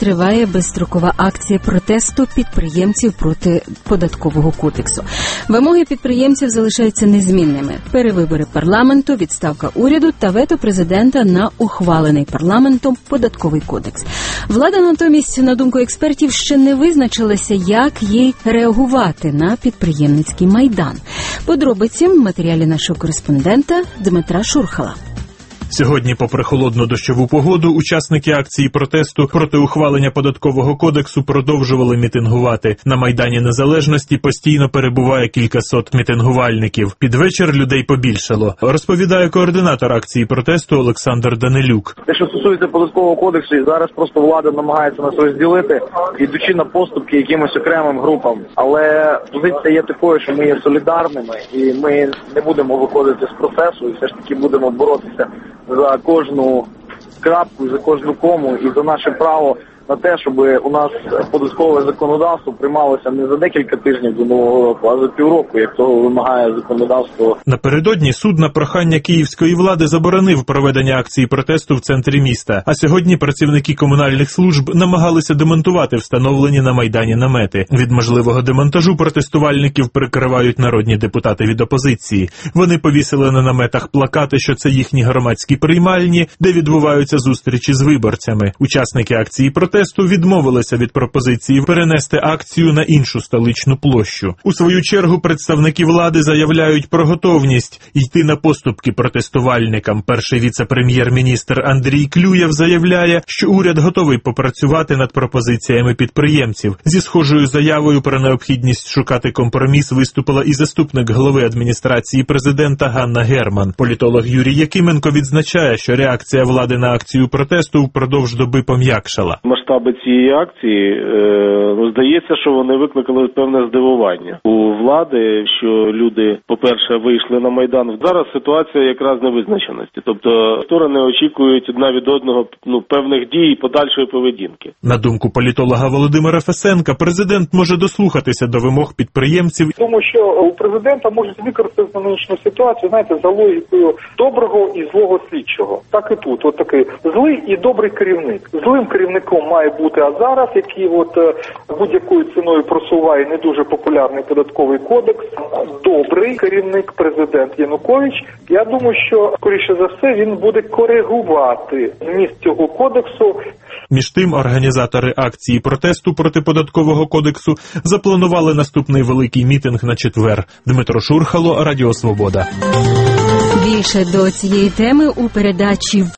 триває безстрокова акція протесту підприємців проти податкового кодексу. Вимоги підприємців залишаються незмінними. Перевибори парламенту, відставка уряду та вето президента на ухвалений парламентом податковий кодекс. Влада натомість, на думку експертів, ще не визначилася, як їй реагувати на підприємницький майдан. Подробиці в матеріалі нашого кореспондента Дмитра Шурхала. Сьогодні, попри холодну дощову погоду, учасники акції протесту проти ухвалення податкового кодексу продовжували мітингувати. На Майдані Незалежності постійно перебуває кількасот мітингувальників. Під вечір людей побільшало, розповідає координатор акції протесту Олександр Данилюк. Те, що стосується податкового кодексу, зараз просто влада намагається нас розділити, ідучи на поступки якимось окремим групам. Але позиція є такою, що ми є солідарними і ми не будемо виходити з процесу, і все ж таки будемо боротися за кожну крапку, за кожну кому і за наше право на те, щоб у нас податкове законодавство приймалося не за декілька тижнів до Нового року, а за півроку, як того вимагає законодавство. Напередодні суд на прохання київської влади заборонив проведення акції протесту в центрі міста. А сьогодні працівники комунальних служб намагалися демонтувати встановлені на Майдані намети. Від можливого демонтажу протестувальників прикривають народні депутати від опозиції. Вони повісили на наметах плакати, що це їхні громадські приймальні, де відбуваються зустрічі з виборцями. Учасники акції протесту відмовилися від пропозиції перенести акцію на іншу столичну площу. У свою чергу представники влади заявляють про готовність йти на поступки протестувальникам. Перший віце-прем'єр-міністр Андрій Клюєв заявляє, що уряд готовий попрацювати над пропозиціями підприємців. Зі схожою заявою про необхідність шукати компроміс виступила і заступник голови адміністрації президента Ганна Герман. Політолог Юрій Якименко відзначає, що реакція влади на акцію протесту впродовж доби пом'якшала. Масштаби цієї акції, здається, що вони викликали певне здивування у влади, що люди, по-перше, вийшли на Майдан. Зараз ситуація якраз невизначеності. Тобто сторони очікують одна від одного певних дій і подальшої поведінки. На думку політолога Володимира Фесенка, президент може дослухатися до вимог підприємців. Тому що у президента можуть використати нинішню ситуацію, знаєте, за логікою доброго і злого слідчого. Так і тут. От такий злий і добрий керівник. Злим керівником має бути Азаров, який будь-якою ціною просуває не дуже популярний податковий кодекс. Добрий керівник, президент Янукович. Я думаю, що, скоріше за все, він буде коригувати зміст цього кодексу. Між тим, організатори акції протесту проти податкового кодексу запланували наступний великий мітинг на четвер. Дмитро Шурхало, Радіо Свобода. Більше до цієї теми у передачі